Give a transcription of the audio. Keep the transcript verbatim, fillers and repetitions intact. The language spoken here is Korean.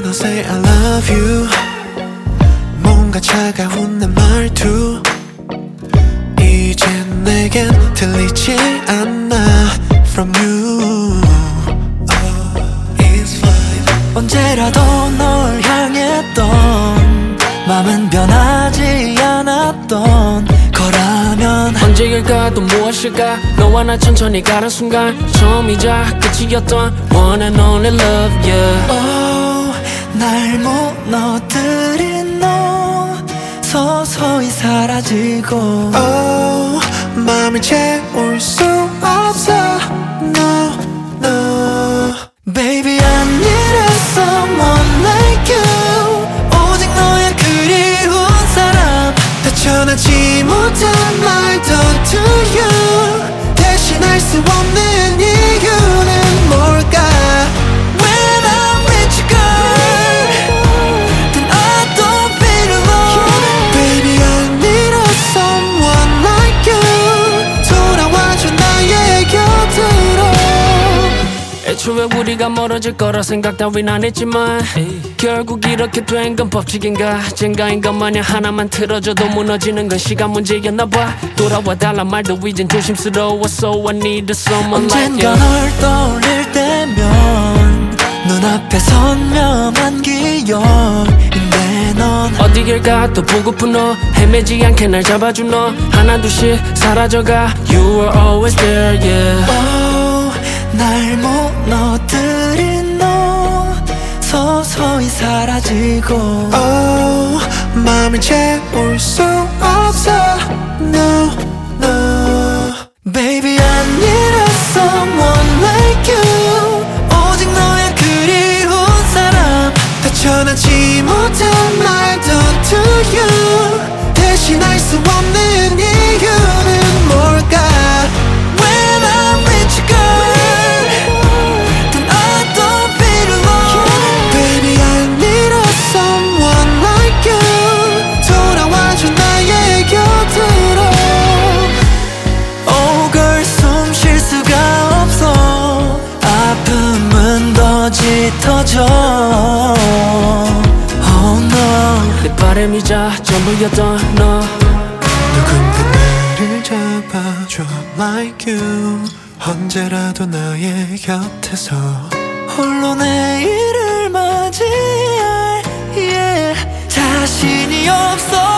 I'll say I love you. 뭔가 차가운 내 말투 이젠 내겐 들리지 않아 From you. Oh, it's fine. 언제라도 널 향했던 맘은 변하지 않았던 거라면 언제일까 또 무엇일까 너와 나 천천히 가는 순간 처음이자 끝이었던 One and only love yeah. oh, 날 무너뜨린 너 서서히 사라지고 Oh, 맘을 채울 수 없어 No, no. Baby I needed someone like you 오직 너의 그리운 사람 전하지 못한 말도 to you 대신할 수 없는 이유는 뭘까 When I'm with you girl Then I don't feel alone Baby I need a someone like you 돌아와줘 나의 곁으로 애초에 우리가 멀어질 거라 생각 따윈 안 했지만 결국 이렇게 된 건 법칙인가 젠가인 것 마냥 하나만 틀어줘도 무너지는 건 시간 문제였나 봐 돌아와 달란 말도 이젠 조심스러워 So I need someone like 언젠가 you 널 떠올릴 때면 눈앞에 선명한 기억인데 넌 어디길가 또 보고픈 너 헤매지 않게 날 잡아준 너 하나둘씩 사라져가 You were always there yeah oh, 날 무너뜨린 너 서서히 사라지고 Oh, 맘을 채울 수 없어 No, no. Baby I need someone like you 오직 너의 그리운 사람 다 전하지 못한 말도 to you 대신할 수 없는 이유는 뭘까 When I'm with you girl Then I don't feel alone Baby I need a someone like you 돌아와줘 나의 곁으로 Oh girl 숨 쉴 수가 없어 아픔은 더 짙어져 Oh no 내 바람이자 전부였던 너 누군가 나를 잡아줘 like you 언제라도 나의 곁에서 홀로 내일을 맞이할 yeah. 자신이 없어